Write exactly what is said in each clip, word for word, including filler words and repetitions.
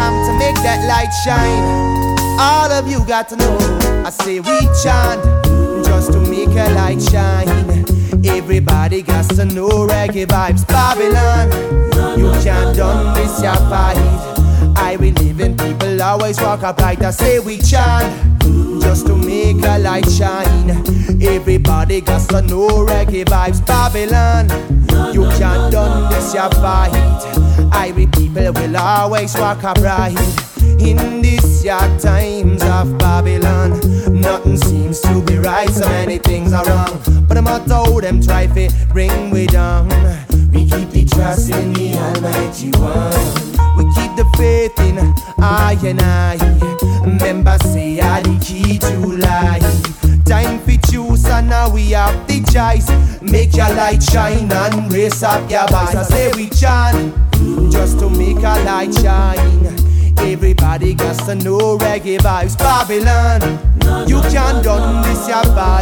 song to make that light shine. All of you got to know, I say we chant just to make a light shine. Everybody got to know reggae vibes. Babylon, you can't done this your fight. I will live in people always walk upright. I say we chant just to make a light shine. Everybody got to know reggae vibes. Babylon, you can't done this your fight. I will people will always walk upright. In these your times of Babylon, nothing seems to be right, so many things are wrong. But no matter how them try to bring we down, we keep the trust in the Almighty One. We keep the faith in I and I. Remember say I the key to life. Time for choose and now we have the choice. Make your light shine and raise up your voice. I say we chant just to make a light shine. Everybody got to know reggae vibes. Babylon, you can't done this your fight.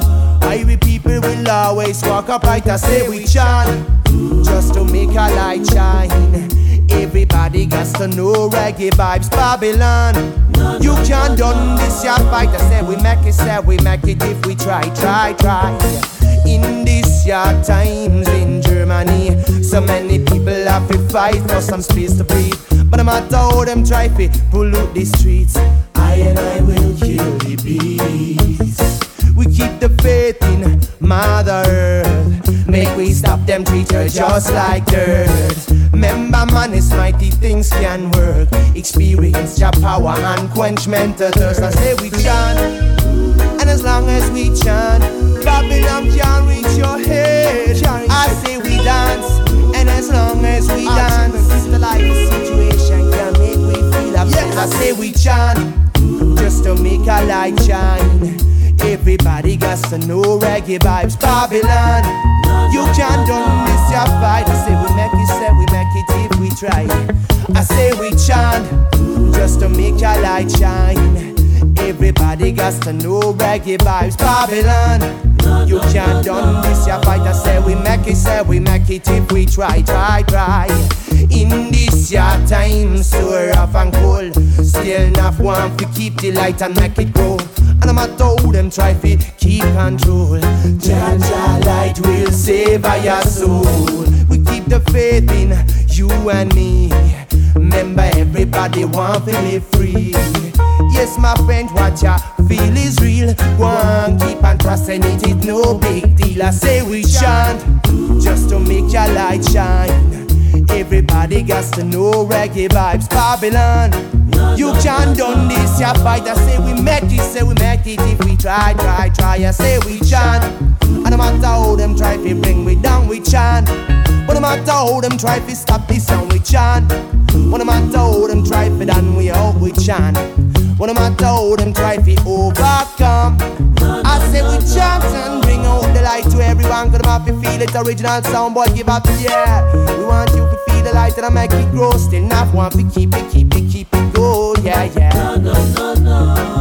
I people will always walk upright. I say we chant just to make a light shine. Everybody got to know reggae vibes. Babylon, you can't done this your fight. I say we make it, say we make it if we try, try, try. In this your times in Germany, so many people have to fight for some space to breathe. But no matter how them try to pollute the streets, I and I will kill the beast. We keep the faith in Mother Earth. Make we stop them treat her just like dirt. Remember man, it's mighty things can work. Experience your power and quench mental thirst. I say we chant, and as long as we chant, Babylon can't reach your head. I say we dance, and as long as we dance, the life situation can make we feel up. Yes. I say we chant just to make a light shine. Everybody got to know reggae vibes. Babylon, you can't done this your fight. I say we make it, say we make it if we try. I say we chant just to make a light shine. Everybody got to know reggae vibes. Babylon, you can't done this your fight. I say we make it, say we make it if we try, try, try. In this your time so rough and cold, still enough want to keep the light and make it grow. And no matter how them try to keep control, Jah Jah light will save your soul. We keep the faith in you and me. Remember everybody want to live free. Yes my friend, what ya feel is real. Go on, keep on trusting it, it's no big deal. I say we chant just to make your light shine. Everybody got to know reggae vibes. Babylon, you can't done this your fight. I say we make it, say we make it if we try, try, try. I say we chant, and no matter how them try to bring me down, we chant. But no matter how them try to stop this sound, we chant. But no matter how them try to done we out, we chant. But no matter how them try to overcome, I say we chant and bring out the light to everyone. Cause them have to feel it, original sound boy give up, yeah. We want you to feel the light and I make it grow. Still enough want to keep it, keep it, keep it go, yeah, yeah. No, no, no, no.